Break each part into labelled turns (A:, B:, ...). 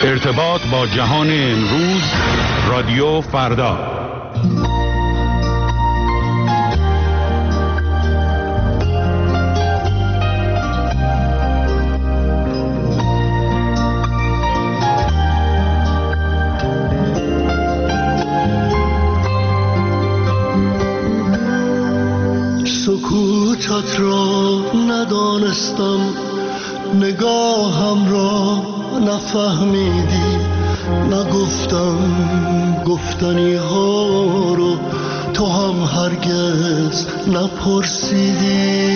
A: ارتباط با جهان امروز، رادیو فردا.
B: سکوتت را ندانستم، نگاهم را نفهمیدی، نگفتم گفتنی ها رو تو هم هرگز نپرسیدی.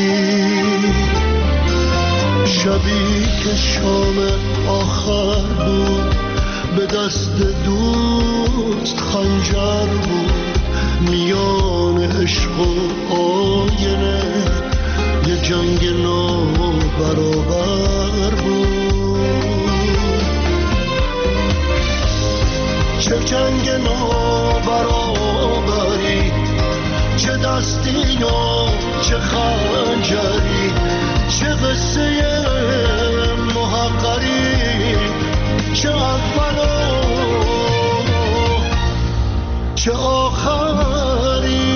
B: شبی که شام آخر بود، به دست دوست خنجر بود، میان عشق و آینه یه جنگ نابرابر بود. چه جنگ نابرابری، چه دستی و چه خنجری، چه قصه محقری، چه اول و چه آخری.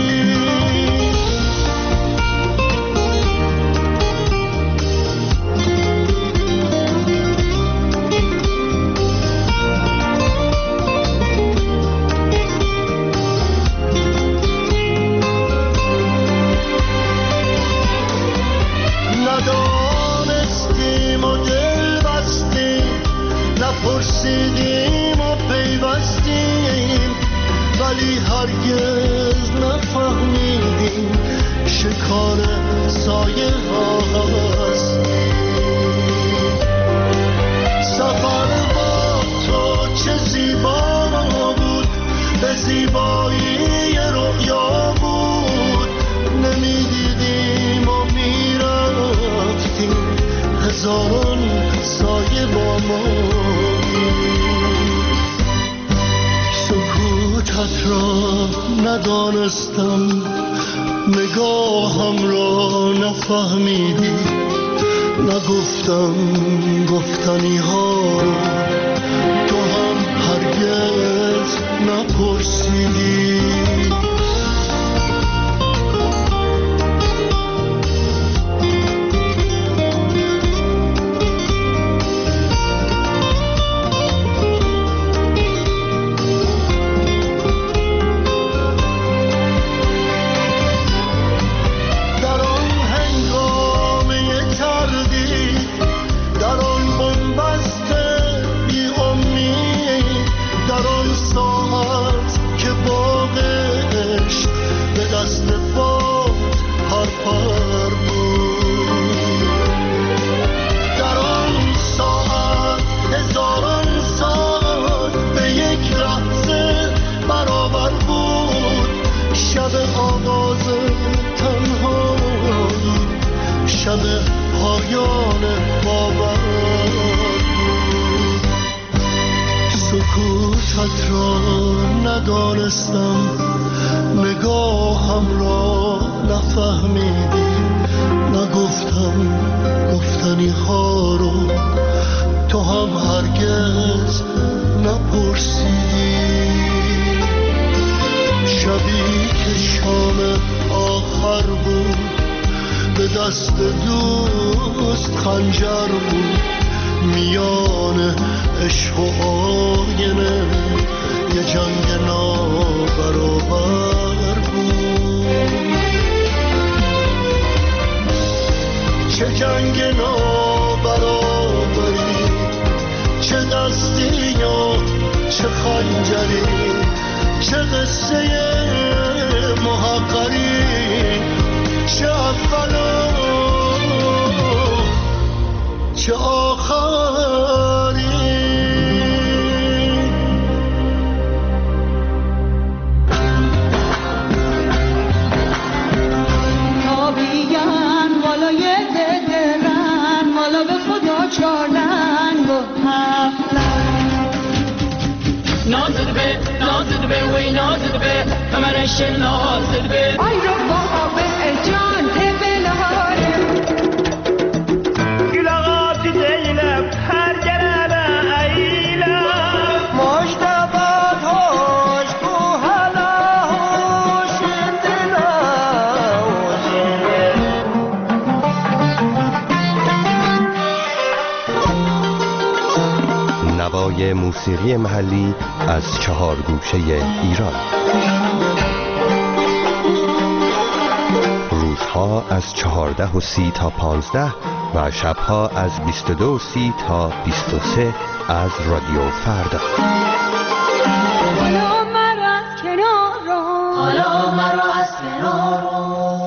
B: ندانستیم و دل بستیم، نپرسیدیم و پیوستیم، ولی هرگز نفهمیدیم شکار سایه هستیم. سفر با تو چه زیبا بود، به زیبایی رؤیا بود، نمیدیدیم و میرفتیم، هزاران سایه با ما. سکوتت را ندانستم، نگاهم را نفهمیدی، نگفتم گفتنی ها رو تو هم هرگز نپرسیدی. شب پایان باور بود. سکوتت را ندانستم، نگاهم را نفهمیدی، نگفتم گفتنی ها رو تو هم هرگز نپرسیدی. شبی که شام آخر بود، به دست دوست خنجر بود، میان عشق و آینه یه جنگ نابرابر بود. چه جنگ نابرابری، چه دستی و چه خنجری، چه قصه محقری، چه اول و چه آخری.
C: تابیان بالای درن، مالا به خدا چارلنگ و هفتلنگ.
D: نازل به وی نازل به کمرش نازل به
C: آی رو بابا به جان تبلهاره
D: گل آقا دیدیلم هر گرده ایلم
E: نوای موسیقی محلی از 4 گوشه ایران. روزها از 14:30 تا 15 و شبها از 22:30 تا 23 از رادیو فردا.
C: حالا مرا از کنار رو،
D: حالا مرا از کنار رو.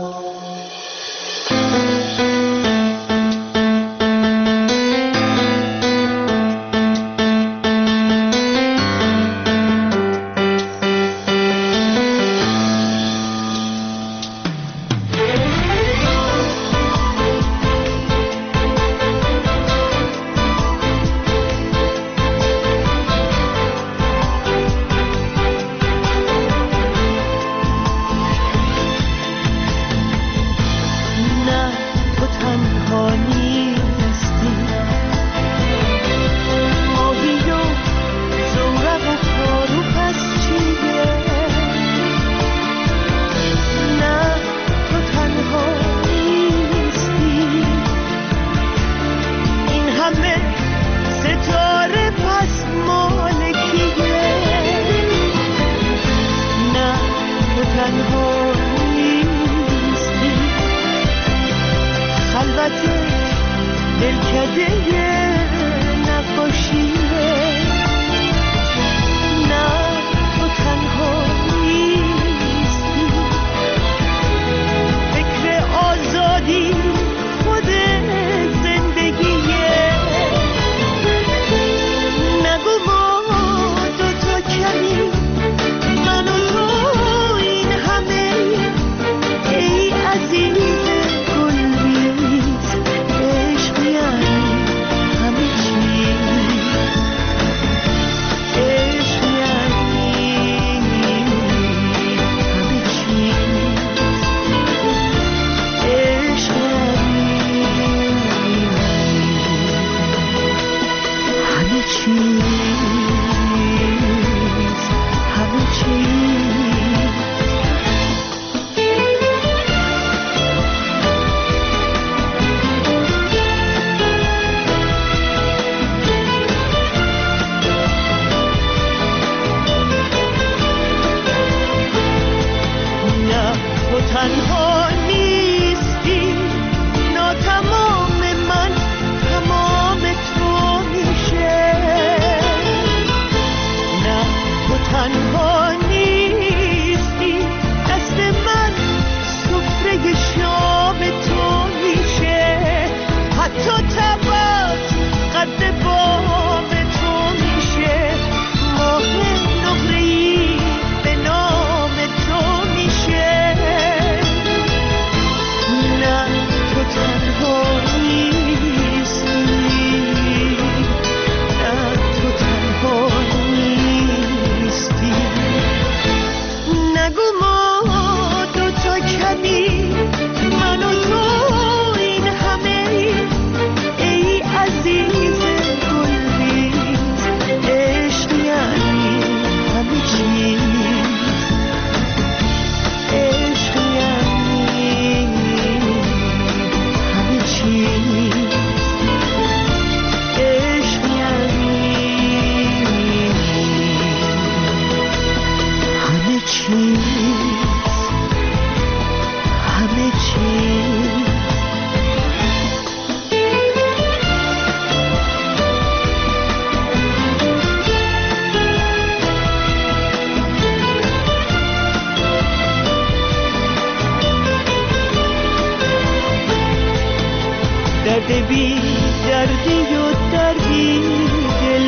B: درد بی دردی و دردی دل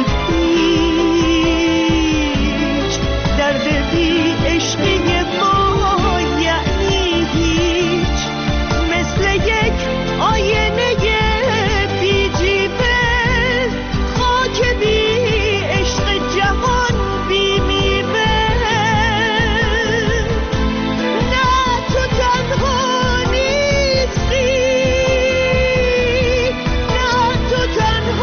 B: پیچ، درد بی عشقی ما یعنی هیچ، مثل یک آینه بی جیبه، خاک بی عشق جهان بی میوه. نه تو تنها نیستی، نه تو تنها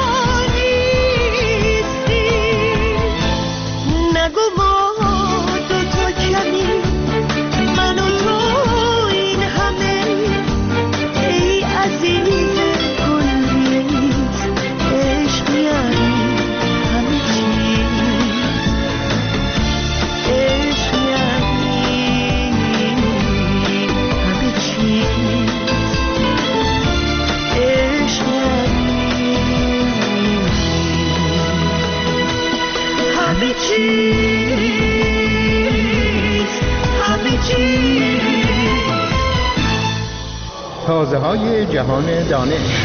F: تازه‌های جهان دانش.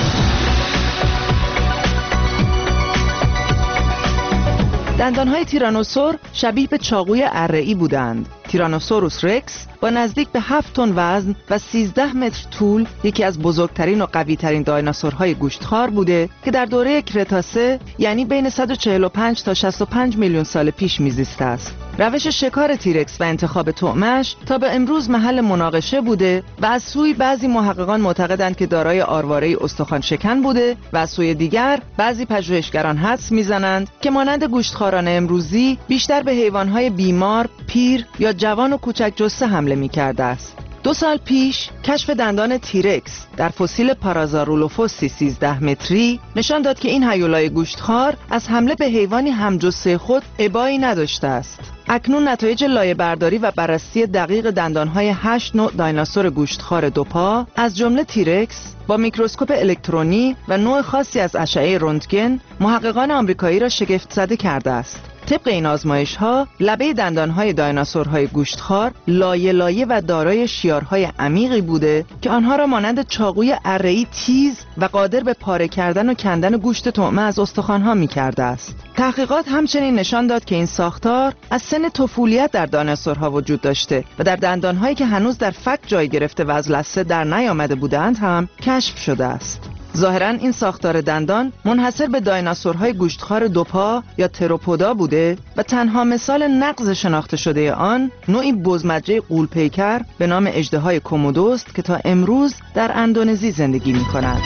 G: دندانهای تیرانوسور شبیه به چاقوی اره‌ای بودند. تیرانوسوروس رکس با نزدیک به 7 تن وزن و 13 متر طول یکی از بزرگترین و قوی‌ترین دایناسورهای گوشتخوار بوده که در دوره کرتاسه یعنی بین 145 تا 65 میلیون سال پیش میزیسته است. روش شکار تیرکس و انتخاب طعمش تا به امروز محل مناقشه بوده و از سوی بعضی محققان معتقدند که دارای آرواره استخوان شکن بوده و از سوی دیگر بعضی پژوهشگران حدس میزنند که مانند گوشتخواران امروزی بیشتر به حیوانهای بیمار، پیر یا جوان و کوچک جثه حمله می‌کرده است. 2 سال پیش کشف دندان تیرکس در فسیل پارازارولوفوسی 13 متری نشان داد که این هیولای گوشتخوار از حمله به حیوانی همجثه خود ابایی نداشته است. اکنون نتایج لایه‌برداری و بررسی دقیق دندانهای 8 نوع دایناسور گوشتخوار دوپا از جمله تیرکس با میکروسکوپ الکترونی و نوع خاصی از اشعه رنتگن محققان آمریکایی را شگفت زده کرده است. طبق این آزمایش‌ها لبه دندان‌های دایناسورهای گوشتخوار لایه لایه و دارای شیارهای عمیقی بوده که آنها را مانند چاقوی اره‌ای تیز و قادر به پاره کردن و کندن گوشت طعمه از استخوان‌ها می‌کرده است. تحقیقات همچنین نشان داد که این ساختار از سن طفولیت در دایناسورها وجود داشته و در دندان‌هایی که هنوز در فک جای گرفته و از لثه در نیامده بودند هم کشف شده است. ظاهراً این ساختار دندان منحصر به دایناسورهای گوشتخوار دوپا یا تروپودا بوده و تنها مثال نقض شناخته شده آن نوعی بزمجه غول‌پیکر به نام اژدهای کومودو است که تا امروز در اندونزی زندگی می‌کند.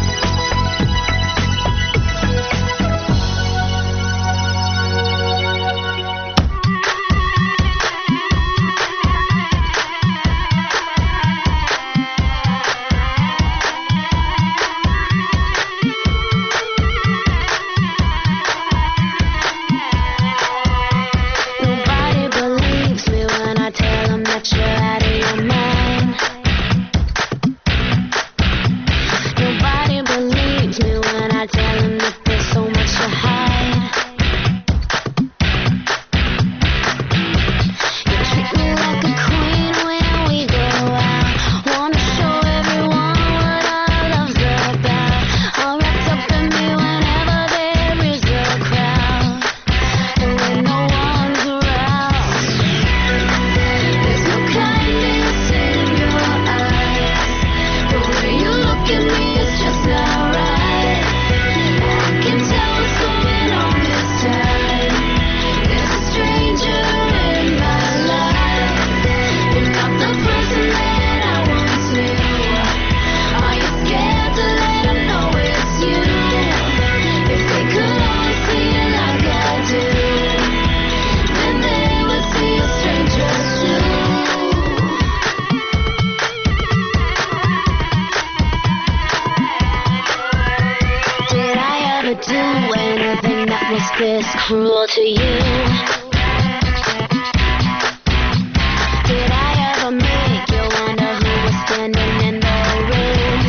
H: This cruel to you? Did I ever make you wonder who was standing in the room?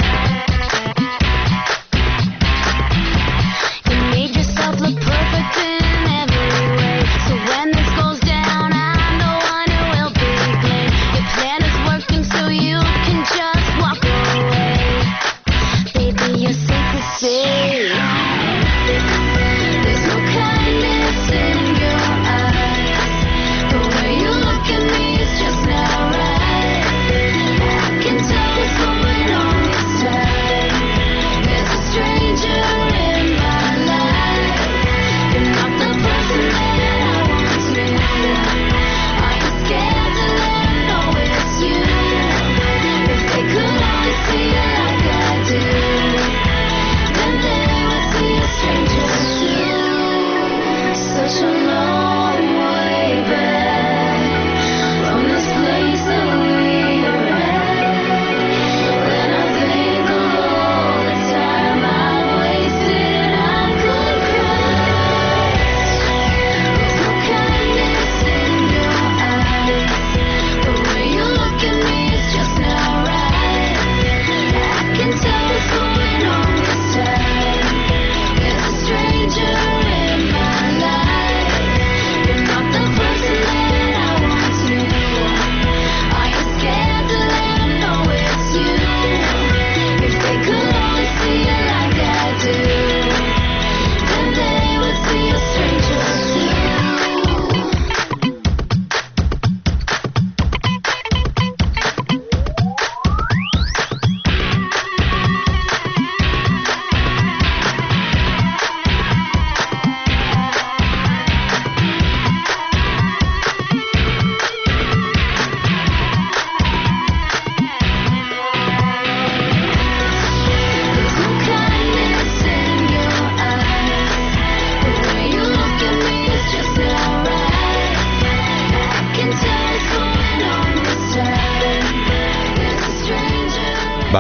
H: You made yourself look perfect in every way, so when this goes down, I'm the one who will be blamed. Your plan is working, so you can just walk away. Baby, you're safe to say. There's no kindness in your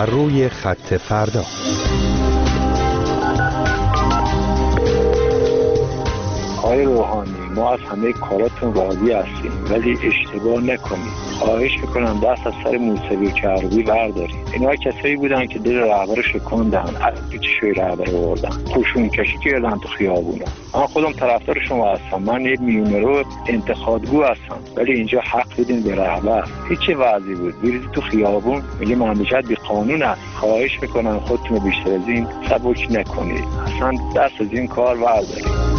E: بر روی خط فردا.
I: آقای روحانی، ما از همه کاراتون راضی هستیم ولی اشتباه نکنید. خواهش میکنم دست از سر موسیقی چربی بردارید. اینا کسایی بودن که دل رهبر شکوندن، از پیچشوی رهبر آوردن، خوشون کشی کردن تو خیابونا. من خودم طرفدار شما هستم، من یک میونرو انتخابگو هستم، ولی اینجا حق بدین به رهبر. هیچ وضعی بود بریزی تو خیابون میگه مملکت بی قانون است. خواهش میکنم خودتون بیشتر از این سبک نکنید، اصلا دست از این کار بردارید.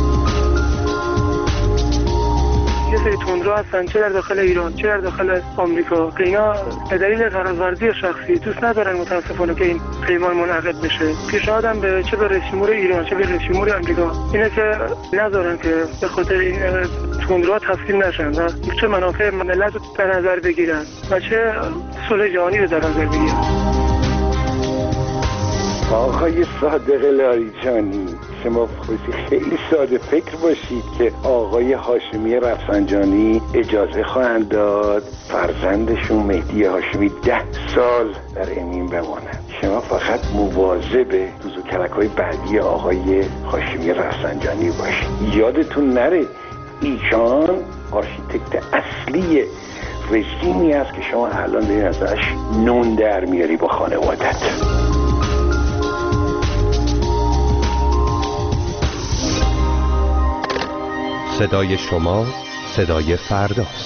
J: یه سری تندرو هستن، چه در داخل ایران چه در داخل آمریکا، که اینا به دلیل قراردادی شخصی دوست ندارن متاسفانه که این پیمان منعقد بشه. پیشنهادم به چه به رئیس جمهور ایران چه به رئیس جمهور آمریکا اینه که نذارن که به خاطر این تندروها تسلیم نشن و چه منافع ملت رو در نظر بگیرن و چه صلح جهانی رو در نظر بگیرن.
F: آقای صادق لاریجانی، شما خیلی ساده فکر باشید که آقای هاشمی رفسنجانی اجازه خواهند داد فرزندشون مهدی هاشمی 10 سال در امین بمانند. شما فقط مواظب دوزوکلک‌های بعدی آقای هاشمی رفسنجانی باشید. یادتون نره ایشان آرشیتکت اصلی رژیمی است که شما الان دارید ازش نون در میاری با خانوادت.
E: صدای شما صدای فرداست.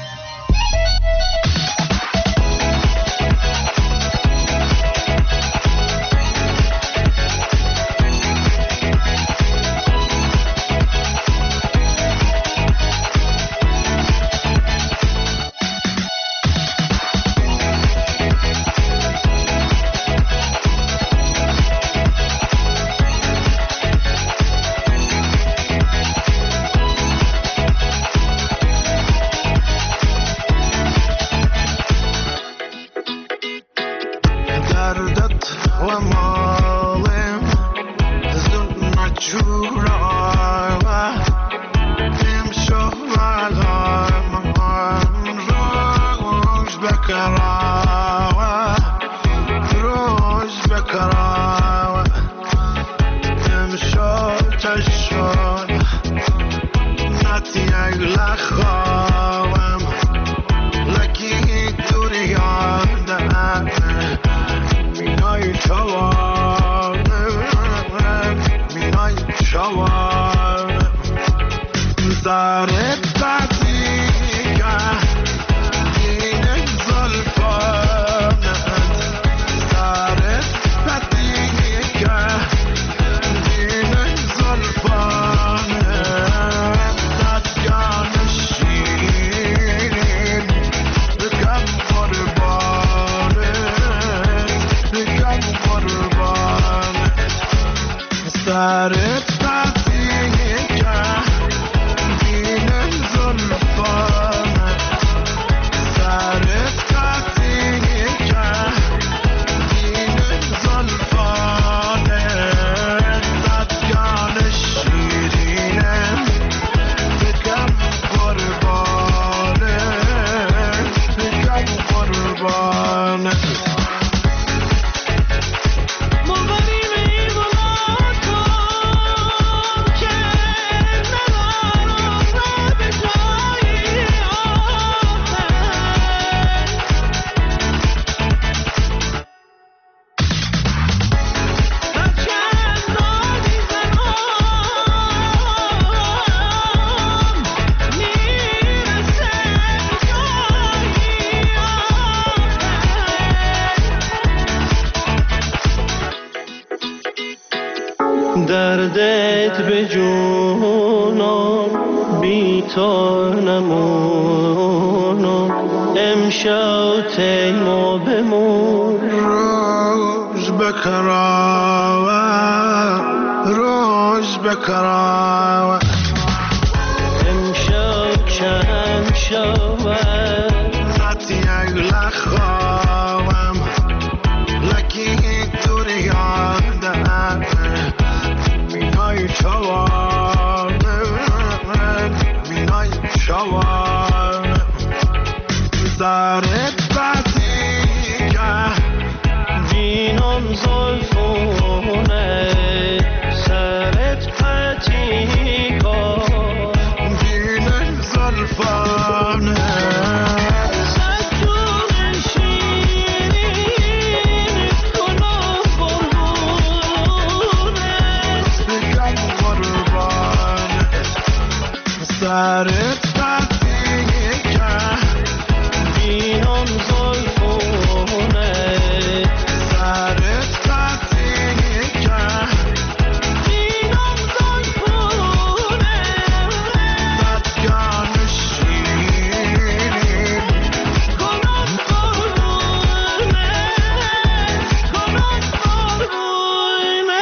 B: دردت به جونم بی تو نمونم امشب تیما بمون روز بکراوه روز بکراوه امشب کم شوه نتی اگل خواهم لکی دوری یادم مینای چوانه مینای چوانه دارت بازی که سرت قطعه کرد بینم زلفونه سرت قطعه کرد بینم زلفونه بدگان شیرین کنم قربونه کنم قربونه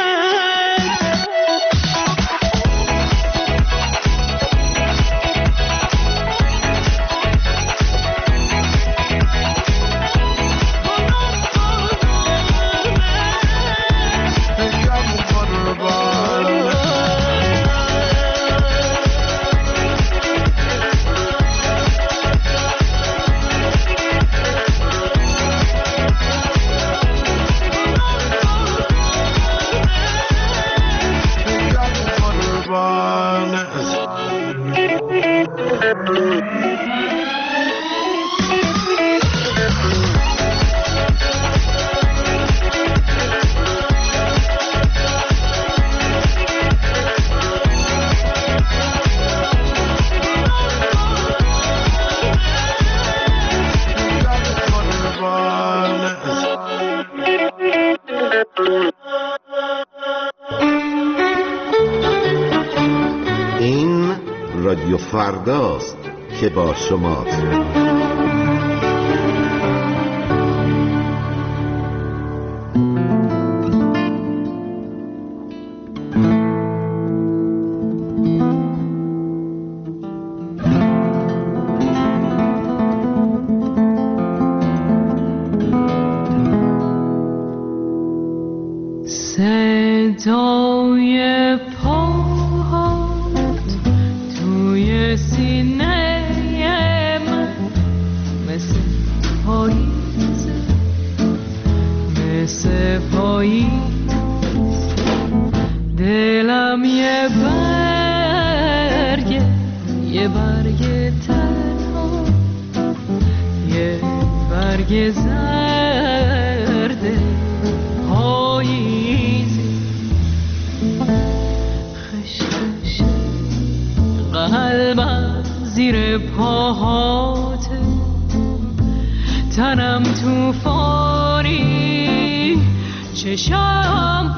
K: این رادیو فرداست که با شماست.
L: صدای پاهات توی سینه من مثل پاییز مثل پاییز دلم یه برگ تنها یه برگ زرد پاییزی خشخش قلبم زیر پاهاته تنم توفانی چشم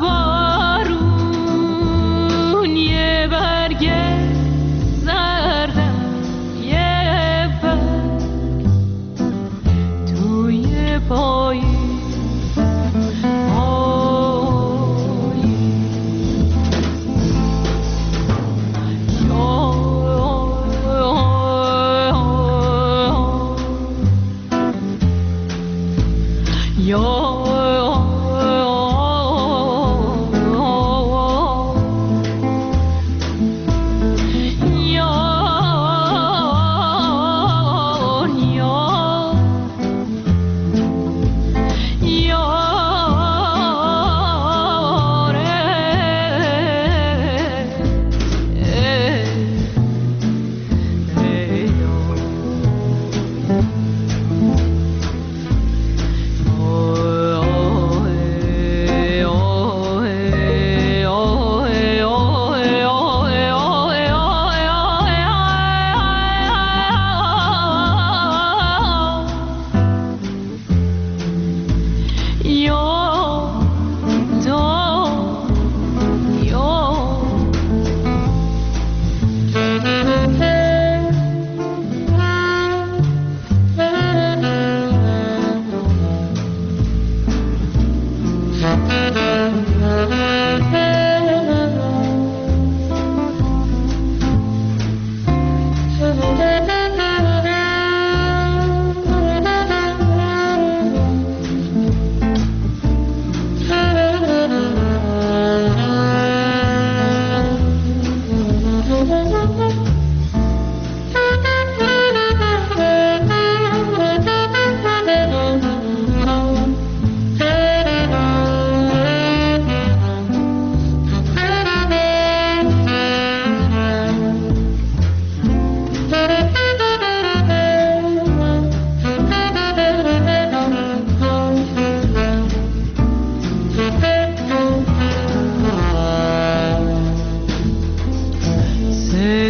L: بارون یه برگ زردم یه برگ توی پاییز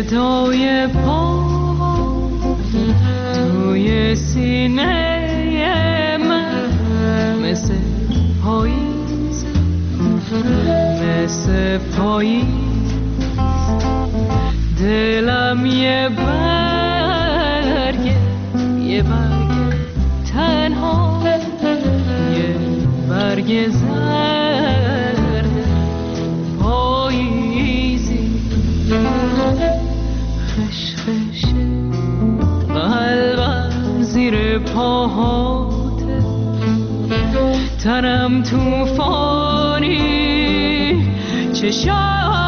L: صدای پا توی سینه من مثل پاییز، مثل پاییز. دلم یه برگه تنها، یه برگ زرد پاییزی. خشخشه قلبم زیر پاهاته، تنم توفانی، چشم